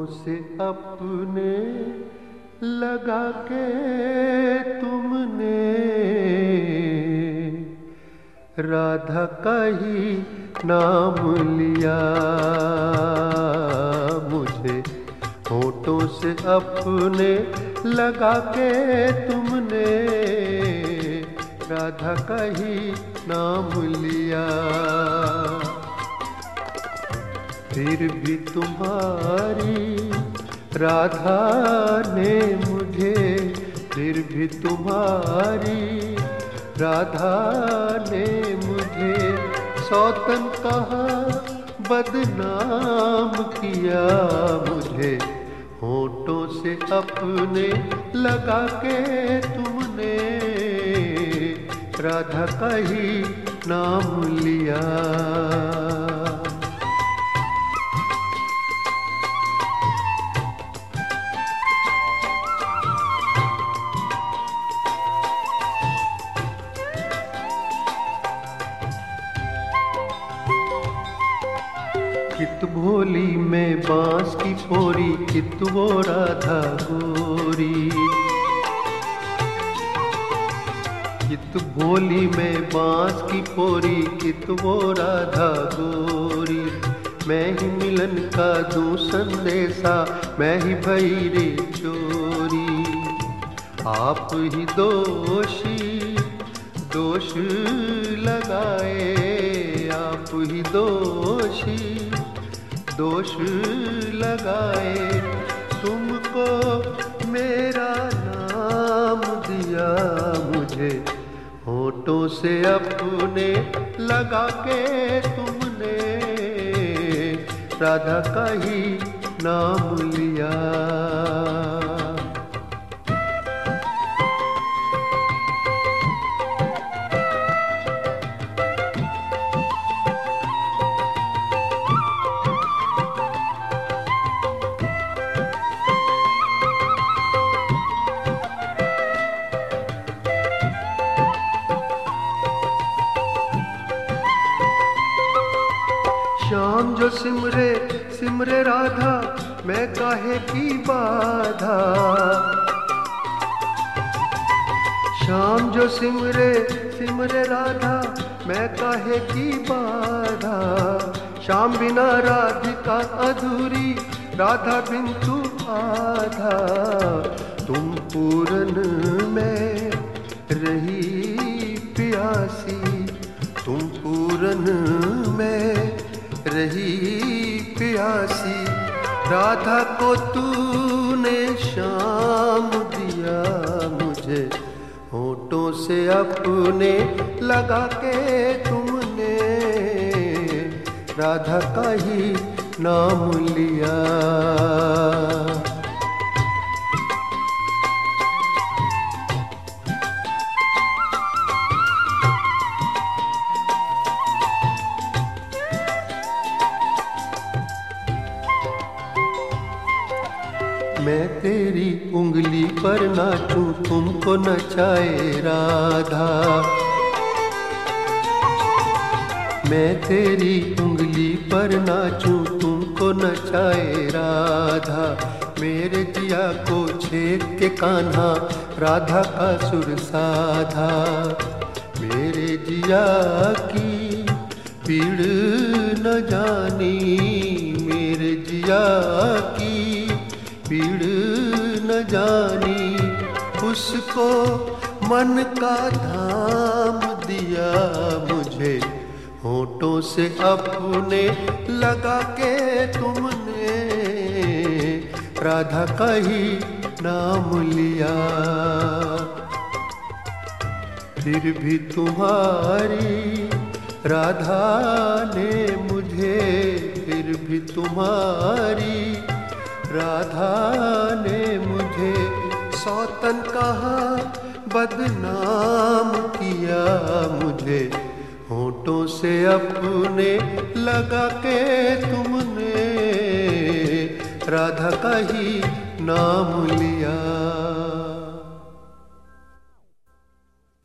से अपने लगा के तुमने राधा का ही नाम लिया। मुझे होठों से अपने लगा के तुमने राधा का ही नाम लिया। फिर भी तुम्हारी राधा ने मुझे, फिर भी तुम्हारी राधा ने मुझे सौतन कहा, बदनाम किया। मुझे होठों से अपने लगा के तुमने राधा का ही नाम लिया। कित भोली में बांस की पोरी, कित वो राधा गोरी। कित भोली में बांस की पोरी, कित वो राधा गोरी। मैं ही मिलन का दूं संदेशा, मैं ही भई रे चोरी। आप ही दोषी दोष लगाए, आप ही दोषी दोष लगाए। तुमको मेरा नाम दिया, मुझे होठों से अपने लगा के तुमने राधा का ही नाम लिया। श्याम जो सिमरे सिमरे राधा, मैं काहे की बाधा। श्याम जो सिमरे सिमरे राधा, मैं काहे की बाधा। श्याम बिना राधिका अधूरी, राधा बिन तू आधा। तुम पूरन में रही प्यासी, तुम पूरन में रही प्यासी। राधा को तूने शाम दिया, मुझे होठों से अपने लगा के तुमने राधा का ही नाम लिया। मैं तेरी उंगली पर नाचूं, तुमको नचाए राधा। मैं तेरी उंगली पर नाचूं, तुमको नचाए राधा। मेरे जिया को छेद के कान्हा, राधा का सुर साधा। मेरे जिया की पीड़ न जानी, मेरे जिया की पीड़ न जानी। उसको मन का धाम दिया, मुझे होठों से अपने लगा के तुमने राधा का ही नाम लिया। फिर भी तुम्हारी राधा ने मुझे, फिर भी तुम्हारी राधा ने मुझे सौतन कहा, बदनाम किया। मुझे होठों से अपने लगा के तुमने राधा का ही नाम लिया।